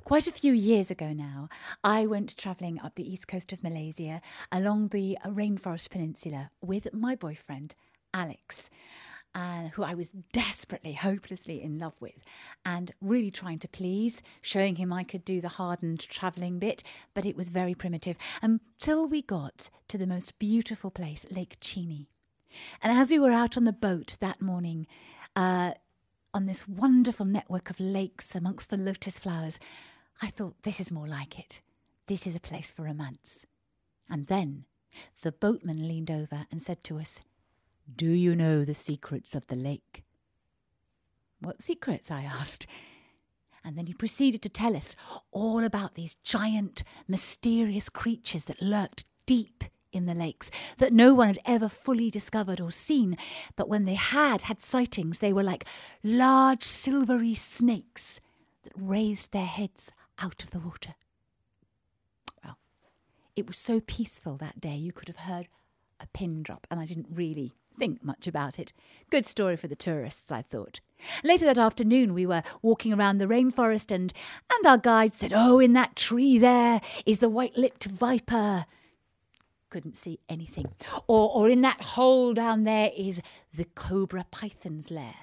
Quite a few years ago now, I went travelling up the east coast of Malaysia along the Rainforest Peninsula with my boyfriend, Alex, who I was desperately, hopelessly in love with and really trying to please, showing him I could do the hardened travelling bit, but it was very primitive, until we got to the most beautiful place, Lake Chini. And as we were out on the boat that morning, on this wonderful network of lakes amongst the lotus flowers, I thought, this is more like it. This is a place for romance. And then the boatman leaned over and said to us, "Do you know the secrets of the lake?" "What secrets?" I asked. And then he proceeded to tell us all about these giant, mysterious creatures that lurked deep in the lakes, that no one had ever fully discovered or seen, but when they had sightings, they were like large silvery snakes that raised their heads out of the water. Well, it was so peaceful that day you could have heard a pin drop, and I didn't really think much about it. Good story for the tourists, I thought. Later that afternoon we were walking around the rainforest and our guide said, "Oh, in that tree there is the white-lipped viper." Couldn't see anything. Or in that hole down there is the cobra python's lair.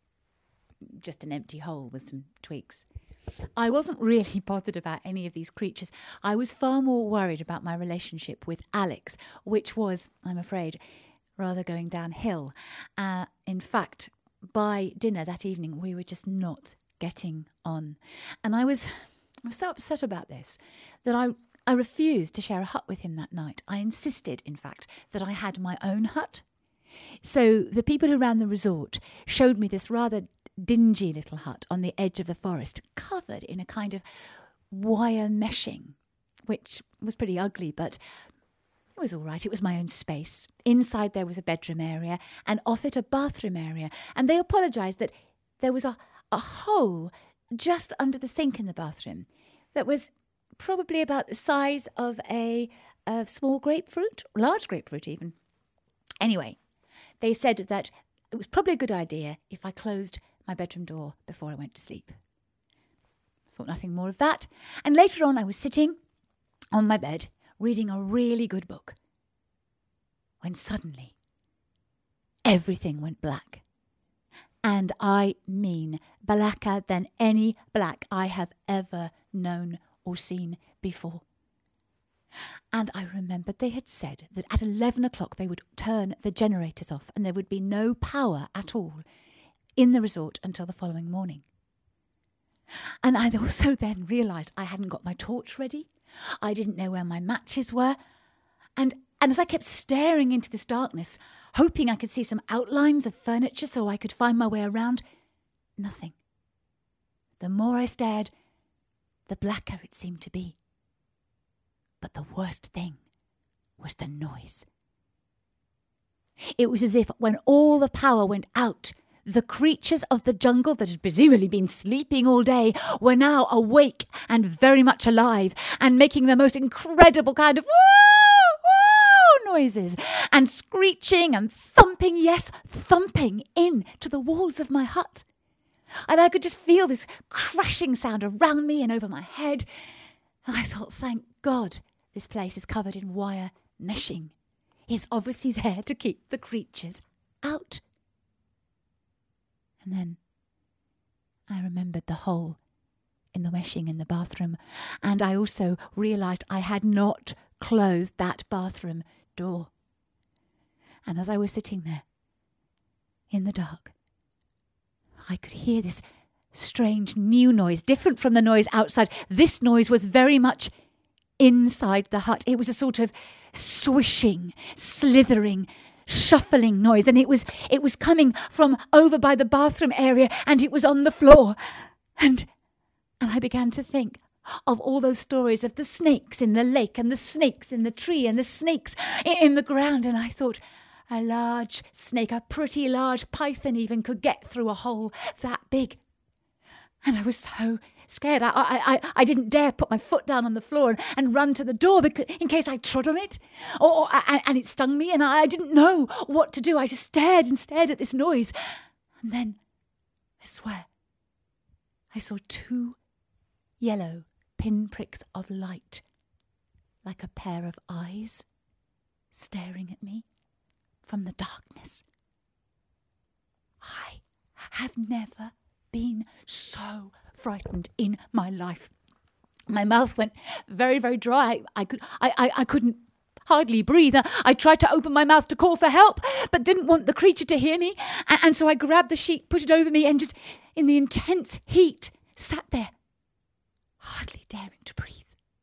Just an empty hole with some twigs. I wasn't really bothered about any of these creatures. I was far more worried about my relationship with Alex, which was, I'm afraid, rather going downhill. In fact, by dinner that evening, we were just not getting on. And I was so upset about this that I refused to share a hut with him that night. I insisted, in fact, that I had my own hut. So the people who ran the resort showed me this rather dingy little hut on the edge of the forest, covered in a kind of wire meshing, which was pretty ugly, but it was all right. It was my own space. Inside there was a bedroom area and off it a bathroom area. And they apologised that there was a hole just under the sink in the bathroom that was probably about the size of a small grapefruit, large grapefruit even. Anyway, they said that it was probably a good idea if I closed my bedroom door before I went to sleep. Thought nothing more of that. And later on I was sitting on my bed reading a really good book when suddenly everything went black. And I mean blacker than any black I have ever known or seen before. And I remembered they had said that at 11 o'clock they would turn the generators off and there would be no power at all in the resort until the following morning. And I also then realised I hadn't got my torch ready. I didn't know where my matches were. And as I kept staring into this darkness, hoping I could see some outlines of furniture so I could find my way around, nothing. The more I stared, the blacker it seemed to be. But the worst thing was the noise. It was as if when all the power went out, the creatures of the jungle that had presumably been sleeping all day were now awake and very much alive and making the most incredible kind of woo noises and screeching and thumping, yes, thumping into the walls of my hut. And I could just feel this crashing sound around me and over my head. And I thought, thank God this place is covered in wire meshing. It's obviously there to keep the creatures out. And then I remembered the hole in the meshing in the bathroom, and I also realised I had not closed that bathroom door. And as I was sitting there in the dark, I could hear this strange new noise, different from the noise outside. This noise was very much inside the hut. It was a sort of swishing, slithering, shuffling noise, and it was coming from over by the bathroom area, and it was on the floor. And I began to think of all those stories of the snakes in the lake and the snakes in the tree and the snakes in the ground, and I thought, a large snake, a pretty large python even, could get through a hole that big. And I was so scared. I didn't dare put my foot down on the floor and run to the door because, in case I trod on it, and it stung me, and I didn't know what to do. I just stared and stared at this noise. And then, I swear, I saw two yellow pinpricks of light, like a pair of eyes staring at me from the darkness. I have never been so frightened in my life. My mouth went very, very dry. I couldn't hardly breathe. I tried to open my mouth to call for help, but didn't want the creature to hear me. And so I grabbed the sheet, put it over me, and just in the intense heat sat there, hardly daring to breathe.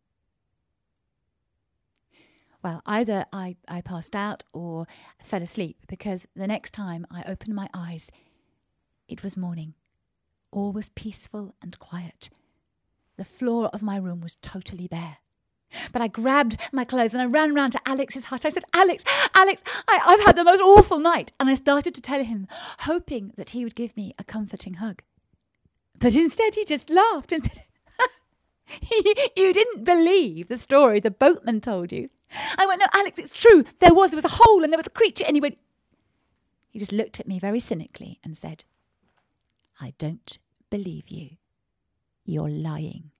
Well, either I passed out or fell asleep, because the next time I opened my eyes, it was morning. All was peaceful and quiet. The floor of my room was totally bare. But I grabbed my clothes and I ran round to Alex's hut. I said, Alex, I've had the most awful night. And I started to tell him, hoping that he would give me a comforting hug. But instead he just laughed and said, you didn't believe the story the boatman told you. I went, no, Alex, it's true. There was a hole and there was a creature. And he just looked at me very cynically and said, I don't believe you. You're lying.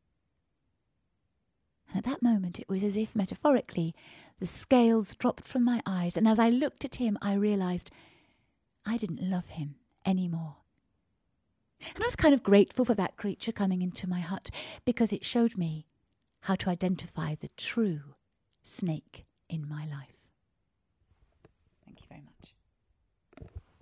And at that moment, it was as if, metaphorically, the scales dropped from my eyes. And as I looked at him, I realised I didn't love him anymore. And I was kind of grateful for that creature coming into my hut, because it showed me how to identify the true snake in my life. Thank you very much.